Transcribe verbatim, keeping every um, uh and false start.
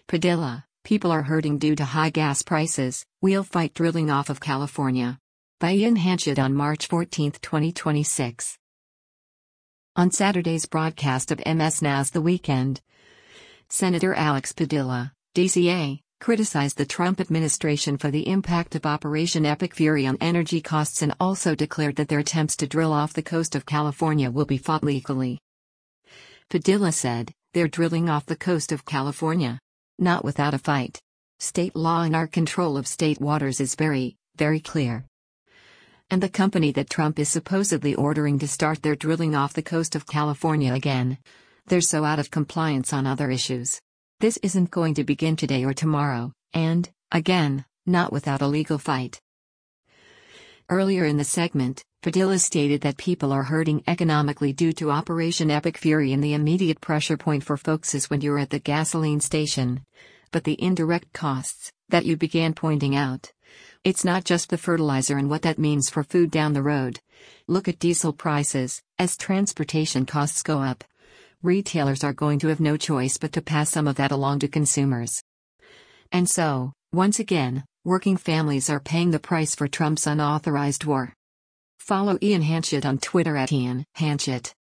Padilla, people are hurting due to high gas prices, we'll fight drilling off of California. By Ian Hanchett on March fourteenth, twenty twenty-six. On Saturday's broadcast of M S N A's The Weekend, Senator Alex Padilla, D C A, criticized the Trump administration for the impact of Operation Epic Fury on energy costs and also declared that their attempts to drill off the coast of California will be fought legally. Padilla said, "They're drilling off the coast of California. Not without a fight. State law and our control of state waters is very, very clear. And the company that Trump is supposedly ordering to start their drilling off the coast of California again, they're so out of compliance on other issues. This isn't going to begin today or tomorrow, and, again, not without a legal fight." Earlier in the segment, Padilla stated that people are hurting economically due to Operation Epic Fury, and the immediate pressure point for folks is when you're at the gasoline station. But the indirect costs, that you began pointing out. It's not just the fertilizer and what that means for food down the road. Look at diesel prices. As transportation costs go up, retailers are going to have no choice but to pass some of that along to consumers. And so, once again, working families are paying the price for Trump's unauthorized war. Follow Ian Hanchett on Twitter at Ian Hanchett.